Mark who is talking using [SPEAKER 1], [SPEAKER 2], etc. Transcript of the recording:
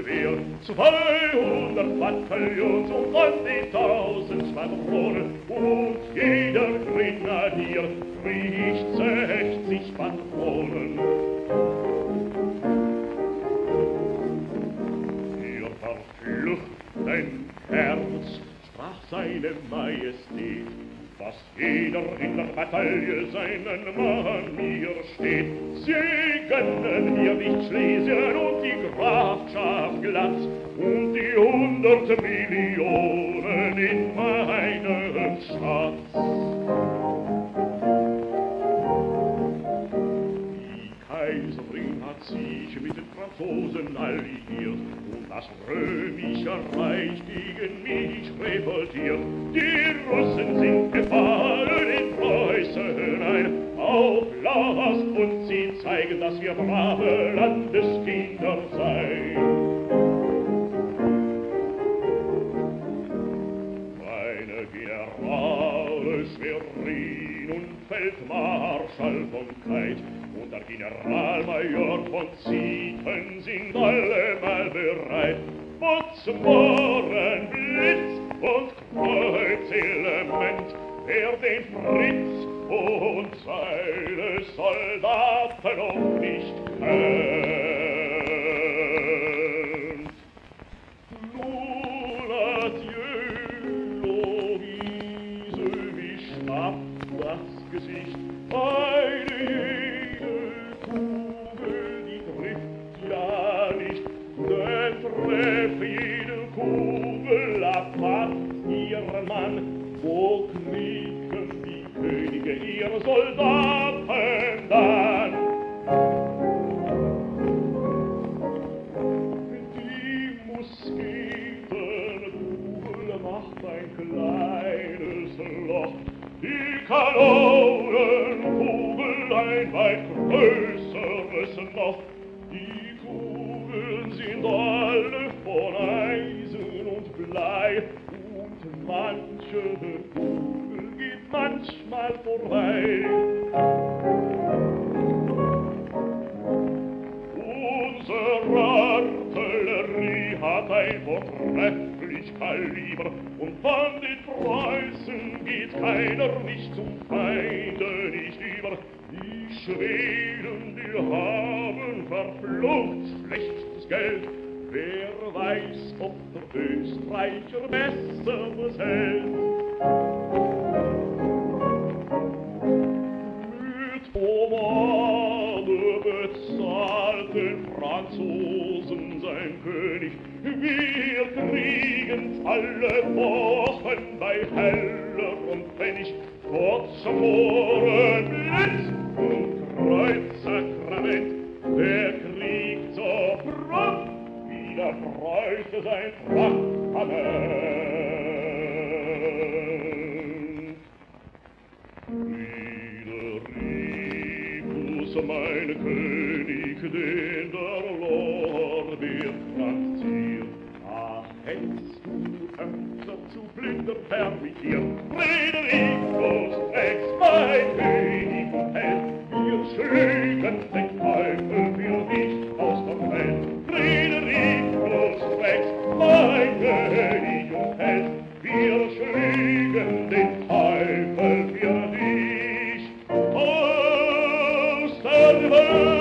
[SPEAKER 1] Gewehr, 200 Bataillons und an die 1000 Schwadronen, und jeder Grenadier kriegt 60 Patronen. Ihr verflucht ein Herz, sprach seine Majestät, was jeder in der Bataille seinen Mann mir steht. Sie gönnen mir nicht Schlesien und die Grafschaft glatt und die 100 Millionen in meinem Schatz. Die Kaiserin hat sich mit den Franzosen alliiert und das römische Reich gegen mich revoltiert. Die Russen sind gefallen in Preußen ein. Auf lasst uns sie zeigen, dass wir brave Landeskinder seien. Meine Generale Schwerin und Feldmarschall von Kleit und der Generalmajor von Zieten sind allemal bereit. Botzmoren, Blitz und Kreuzelement, wer den Fritz und seine Soldaten noch nicht kennt. Nun adieu, Louise, wie schnappt das Gesicht, eine jede Kugel, die trifft ja nicht, denn treff jede Kugel abfasst ihr Mann, wo kriegen die Könige ihre Soldaten dann? Die Musketenkugel macht ein kleines Loch, die Kanonenkugel ein weit größeres noch. Die Kugeln sind alle von Eisen und Blei, und manche Kugel geht manchmal vorbei. Unsere Artillerie hat ein vortrefflich Kaliber, und von den Preußen geht keiner nicht zum Feinde nicht über. Die Schweden, die haben verflucht schlechtes Geld, wer weiß, ob der Österreicher Besseres hält. Mit Pomade bezahlt den Franzosen sein König. Wir kriegen's alle Wochen bei hellerem Pfennig. Botzmoren, Blitz und Kreuzsakrament, wer kriegt so prompt, wie der Preuße sein Trachtament. Friedericus, mein König, den der Lorbeer franziert, ach, hättst du öfter zu blinder permittiert. Friedericus, mein König und Held, wir schlügen den Teufel für dich aus der Welt. Friedericus, mein König und Held, wir schlügen den Teufel für dich aus der Welt.